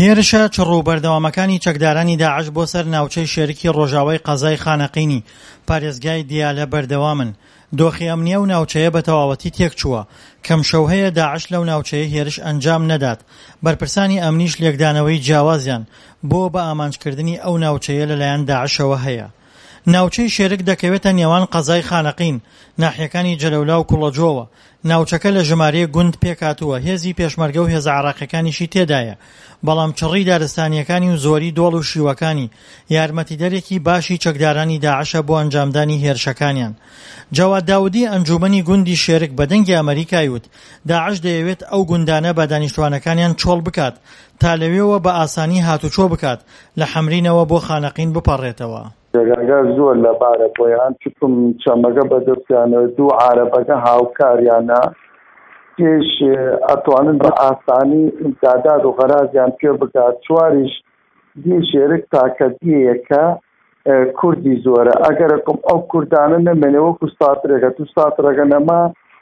هێرشە چڕوو بەردەوامەکانی چەکدارانی داعش بۆ سەر ناوچەی شێرکی ڕۆژاوای قەزای خانەقینی پارێزگای دیالە بەردەوامن. دۆخی ئەمنیە و ناوچەیە بە تەواوەتی تێکچووە. کەم شەو هەیە داعش لەو ناوچەیە هێرش ئەنجام نەدات. بەرپرسانی ئەمنیش لێکدانەوەی جیاوازیان بۆ بە ئامانجکردنی ئەو ناوچەیە لەلایەن داعشەوە هەیە. ناوچەی شێرک دەکەوێتە نێوان قەزای خانەقین، ناحیەکانی جەلەولا و کوڵەجۆوە. ناوچەکە لە ژمارەیە گوند پێکاتووە، هێزی پێشمەرگە و هێزە عێراقیەکانیشی تێدایە، بەڵام چڕی دارستانیەکانی و زۆری دۆڵ و شیوەکانی یارمەتیدەرێکی باشی چەکدارانی داعشە بۆ ئەنجامدانی هێرشەکانیان. جەواد داودی ئەنجومەنی گوندی شێرک بە دەنگی ئەمریکای وت داعش دەیەوێت ئەو گوندانە بە دانیشتوانەکانیان چۆڵ بکات تا لەوێەوە بە ئاسانی هاتوچۆ بکات لە حەمرینەوە بۆ خانەقین بپەڕێتەوە. جێگاگە زۆر لەبارە بۆیان چکم چەمەگە بەدەستیانەوە دوو عارەبەکە هاوکاریانە پێش ئەتوانن بە ئاسانی ئیمدادات و غەرازیان پێ بکات. چواریش دی شێرک تاکەدیەکە کوردی زۆرە، ئەگەرکم ئەو کوردانە نەمێنێ وەکو ساترێکە تو ساترەکە نەما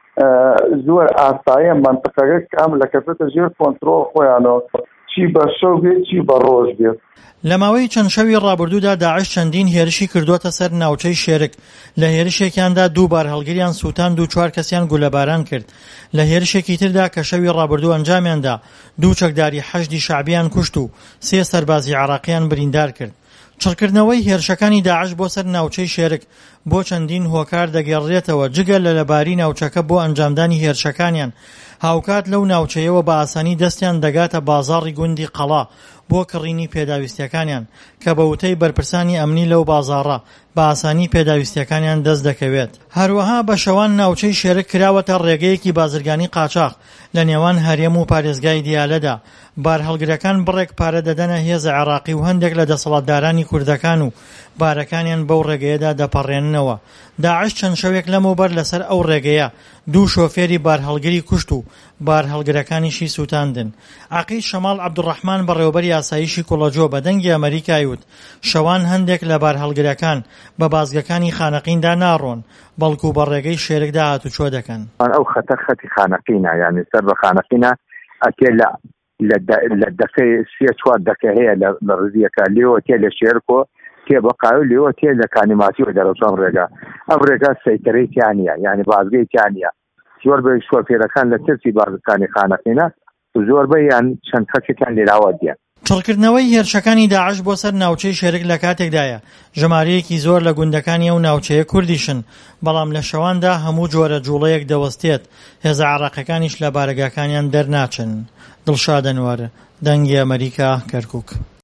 زۆر ئاسایە منطقەکە کام لە کەفێتە ژێر کۆنتڕۆڵ خۆیانەوە، چی بە شەو بێت چی بە ڕۆژ بێت. لە ماوەی چەند شەوی ڕابردوودا داعش چەندین هێرشی کردووەتە سەر ناوچەی شێرک. لە هێرشێکیاندا 2 بار هەڵگریان سووتاند و 4 کەسیان گولەباران کرد. لە هێرشێکی تردا کە شەوی ڕابردوو ئەنجامیاندا 2 چەکداری حەشدی شعبیان کوشت و 3 سەربازی عێراقیان بریندار کرد. چڕکردنەوەی هێرشەکانی داعش بۆ سەر ناوچەی شێرک بۆ چەندین هۆکار دەگەڕێتەوە، جگە لە لەباری ناوچەکە بۆ ئەنجامدانی هێرشەکانیان. هاوکات لەو ناوچەیەوە بە ئاسانی دەستیان دەگاتە بازاڕی گوندی قەڵا بۆ کڕینی پێداویستیەکانیان کە بە وتەی بەرپرسانی ئەمنی لەو بازاڕە بە ئاسانی پێداویستیەکانیان دەست دەکەوێت. هەروەها بە شەوان ناوچەی شێرک کراوەتە ڕێگەیەکی بازرگانی قاچاق لە نێوان هەرێم و پارێزگای دیالەدا. بارهەڵگرەکان بڕێک پارە دەدەنە هێزە عێراقی و هەندێک لە دەسەڵاتدارانی کوردەکان و بارەکانیان بەو ڕێگەیەدا دەپەڕێننەوە. داعش چەند شەوێک لەمەوبەر لەسەر ئەو ڕێگەیە 2 شۆفێری بارهەڵگری کوشت و بارهەڵگرەکانیشی سووتاندن. عەقیل شەماڵ عەبدوڕەحمان بەڕێوەبەری ئاسایشی کوڵەجۆ بە دەنگی ئەمریکای وت شەوان هەندێک لە بارهەڵگرەکان بە بازگەکانی خانەقیندا ناڕۆن، بەڵکو بە ڕێگەی شێرکدا هاتوچۆ دەکەن. ئەو خەتە خەتی خانەقینە، یعنی سەر بە خانەقینە ئەتێ لە دەکەی 3-4 دەکە هەیە لە ڕزیەکە لێوە تێ لە شێرکۆ تێ بەقاوی لێوە تێ لە کانیماسی و دەرەوچۆن ڕێگا. ئەم ڕێگا سەیتەرەی تیانە، یعنی بازگەی تیانە. زۆربەی شۆفێرەکان لە ترسی بازەکانی خانەقینە زۆربەیان چەند خەتێکیان لێراوە دیان. چڕکردنەوەی هێرشەکانی داعش بۆ سەر ناوچەی شێرک لە کاتێکدایە ژمارەیەکی زۆر لە گوندەکانی ئەو ناوچەیە کوردیشن، بەڵام لە شەواندا هەموو جۆرە جوڵەیەک دەوەستێت. هێزە عێراقیەکانیش لە بارگاکانیان دەرناچن. دڵشاد ئەنوەر، دەنگی ئەمریکا، کەرکووک.